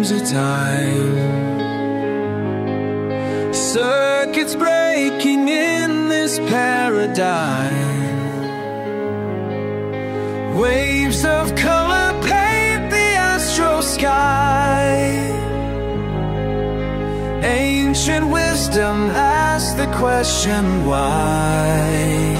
times of time. Circuits breaking in this paradigm. Waves of color paint the astral sky. Ancient wisdom asks the question why.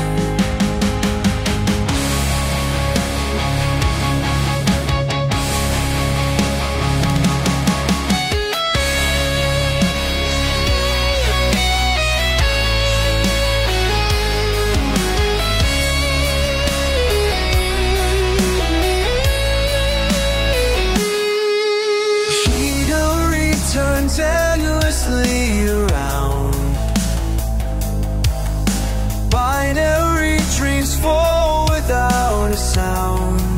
Turns endlessly around. Binary dreams fall without a sound.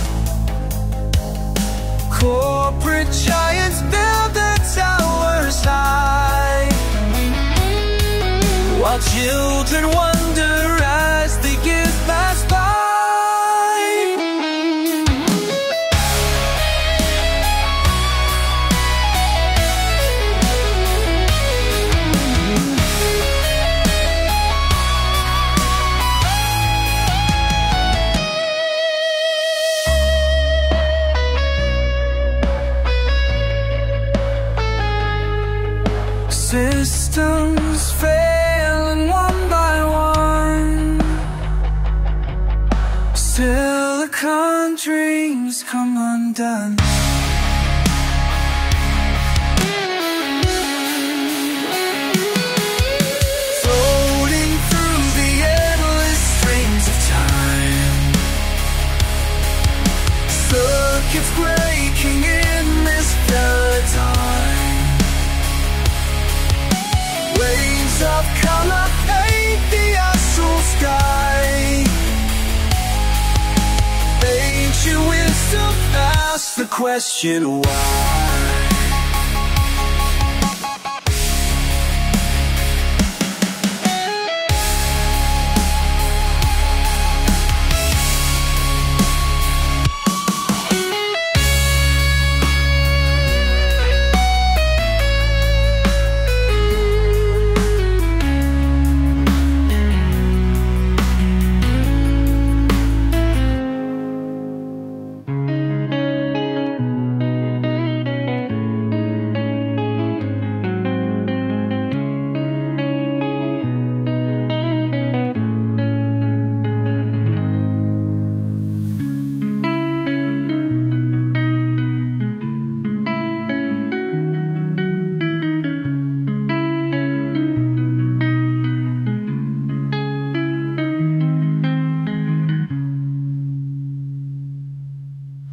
Corporate giants build their towers high, while children wonder as the years pass by. Systems failing one by one. Silicon dreams come undone. Floating through the endless streams of time. Circuits breaking in this paradigm. Waves of color paint the astral sky. Ancient wisdom asks the question why.